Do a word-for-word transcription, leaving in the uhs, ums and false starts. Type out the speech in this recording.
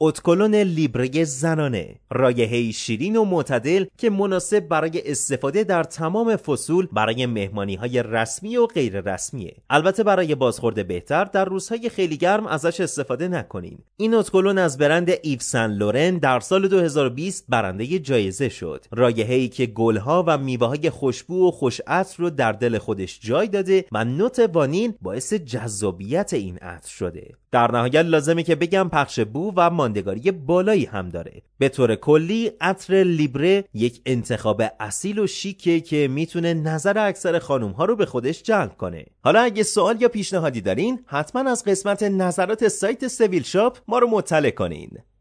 اتکلون لیبره زنانه، رایحه‌ای شیرین و معتدل که مناسب برای استفاده در تمام فصول برای مهمانی‌های رسمی و غیر رسمیه. البته برای بازخورد بهتر در روزهای خیلی گرم ازش استفاده نکنین. این اتکلون از برند ایو سن لورن در سال دو هزار و بیست برنده جایزه شد. رایحه‌ای که گل‌ها و میوه‌های خوشبو و خوش عطر رو در دل خودش جای داده و نوت وانیل باعث جذابیت این عطر شده. در نهایت لازمه که بگم پخش بو و ماندگاری بالایی هم داره. به طور کلی عطر لیبره یک انتخاب اصیل و شیکه که میتونه نظر اکثر خانوم ها رو به خودش جلب کنه. حالا اگه سوال یا پیشنهادی دارین حتما از قسمت نظرات سایت سویل شاپ ما رو مطلع کنین.